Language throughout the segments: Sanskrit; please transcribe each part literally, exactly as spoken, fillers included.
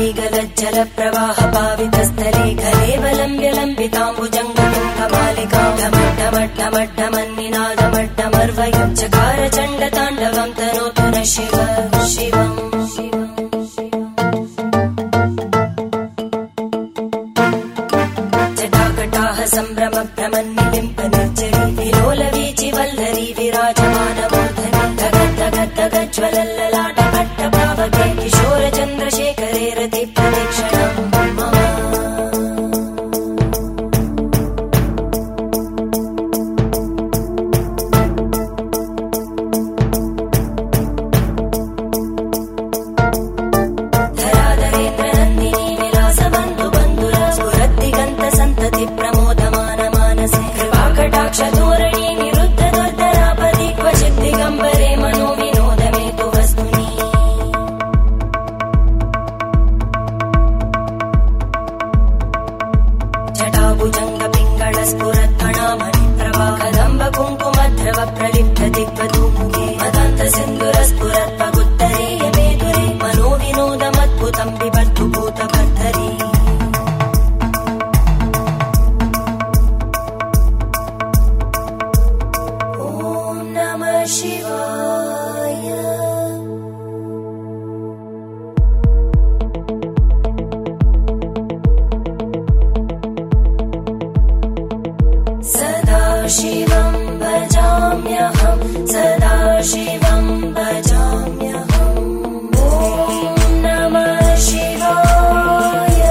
गलज्जल प्रवाह पावितस्थले कलेवलम्ब्य लम्बिताम्बुजङ्गतुङ्गमालिकां ढमड्ढमड्ढमड्ढमन्निनादमड्ढमर्वयं चकार चण्डताण्डवं तनोतु नः शिव शिवम् जटाकटाह सम्भ्रम भ्रमन्निलिम्प निर्जरी विलोलवीचि वल्लरी विराजमानमूर्धनि धगद्धगद्धगज्ज्वलल्ललाट भट्टपावके किशोर चन्द्रशेखरे रति प्रदक्षिणम् मम धराधरेन्द्रनन्दिनी विलासबन्धु बन्धुरा स्फुरद्दिगन्त सन्तति प्रमोदमान मानसे कृपाकटाक्षधोरणी निरुद्ध दुर्धरापदि क्वचित् दिगम्बरे मनो विनोदमेतु वस्तुनि जटाभुजङ्ग पिङ्गळ स्फुरत्फणामणि प्रभा कदम्ब कुङ्कुमद्रव प्रलिप्त दिग्वधूमुखे मदान्त सिन्धुर स्फुरत्पगुत्तरीय मेदुरे मनो विनोदमद्भुतं बिभर्तु भूतभर्तरी ॐ नमः शिवाय सदा शिवं भजाम्यहं सदा शिवं भजाम्यहम् ॐ नमः शिवाय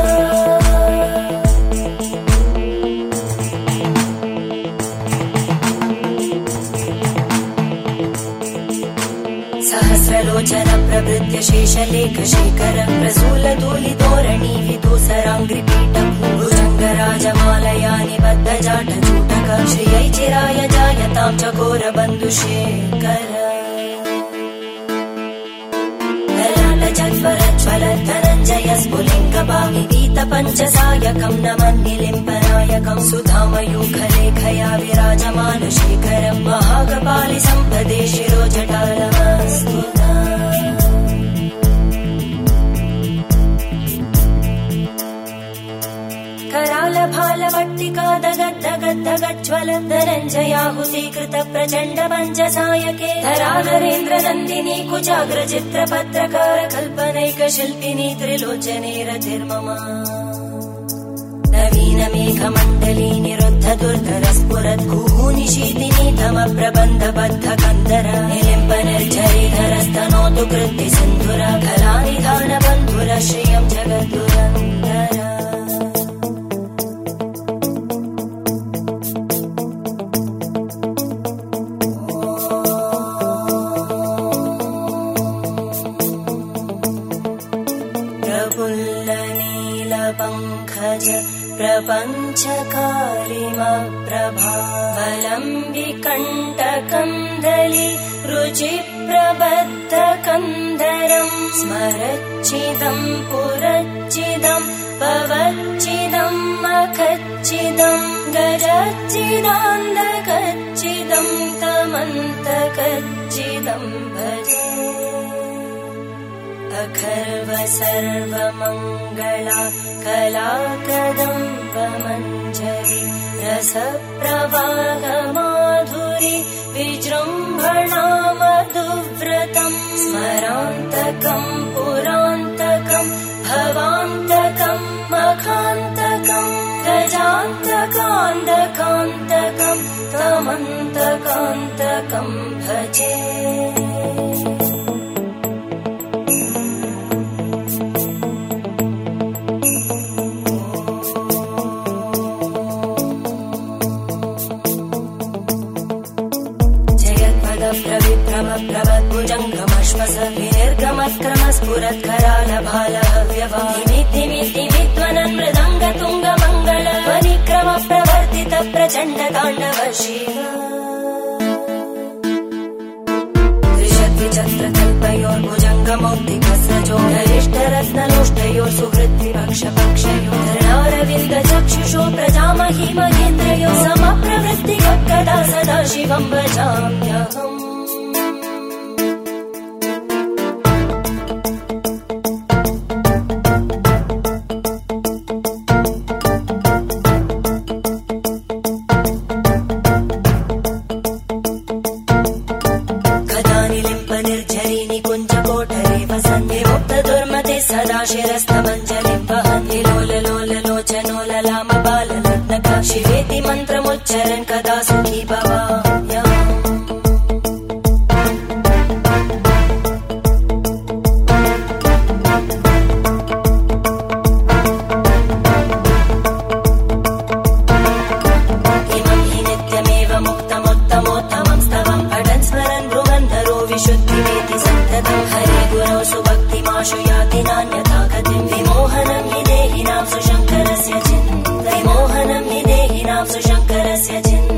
सहस्रलोचन प्रभृत्य शेषलेख शेखर प्रसूल धूलितोरणी विदूसराङ्घ्रिपीठ भुजङ्गराजमालया निबद्ध जाटचूटक श्रियै चिराय जायतां चकोर बन्धुशेखर ललाटज्वलज्वल धनञ्जय स्फुलिङ्गभाविगीत पञ्चसायकं नमन्निलिम्पनायकं सुधामयूखलेखया विराजमान शेखरं महाकपालि सम्पदे शिरोजटालमस्तु करालभालवट्टिका दगद्धगद्धगज्ज्वल धनञ्जयाहुतीकृत प्रचण्ड पञ्चसायके धराधरेन्द्रनन्दिनी कुचाग्रचित्रपत्रकार कल्पनैकशिल्पिनी त्रिलोचने रतिर्मम नवीनमेघमण्डली निरुद्ध दुर्धर स्फुरत् कुहूनिशीतिनी तम प्रबन्धबद्ध कन्दर निलिम्ब निर्झरीधरस्तनोतु कृत्ति सिन्धुर कलानिधान बन्धुर श्रियं जगद्दुरन्दर प्रफुल्लनीलपङ्कज प्रपञ्चकारिमप्रभावलम्बिकण्टकन्दली रुचिप्रबद्धकन्दरं स्मरच्चिदं पुरच्चिदं भवच्चिदं मखच्चिदं गजच्चिदान्धकच्चिदं तमन्तकच्चिदं भजे अखर्व सर्वमङ्गला कला कदम्बमञ्जरी रसप्रवाहमाधुरी विजृम्भणा मधुव्रतं स्मरान्तकं पुरान्तकं भवान्तकं मखान्तकं गजान्तकान्तकान्तकं तमन्तकान्तकं भजे प्रभद्भुजङ्गमश्वस विनिर्गमत्क्रमस्फुरत्करालभालहव्यवादिमिद्दिमिद्दिमिद्वनन् मृदङ्गतुङ्गमङ्गल ध्वनिक्रम प्रवर्तित प्रचण्ड ताण्डव शिव त्रिशद्विचक्रकल्पयोर्भुजङ्गमौक्तिकस्रजोगरिष्ठरत्नलोष्टयोः सुहृद्विपक्षपक्षयोः धरणारविन्द चक्षुषो प्रजामहि महेन्द्रयो समप्रवृत्तिकदा सदा शिवं भजाम्यहम् शिरस्तमञ्जलिं वहन्ति लोल लोल लोचनो ललाम बाललग्नका शिवेति मन्त्रमुच्चरन् कदा सुखी भवाम्यहम् शुद्धिमेति सन्ततं हरे गुरौ सुभक्तिमाशु याति नान्यथा गतिं विमोहनं हि देहिनां सुशङ्करस्य चिन्तनं विमोहनं हि देहिनां सुशङ्करस्य चिन्तनं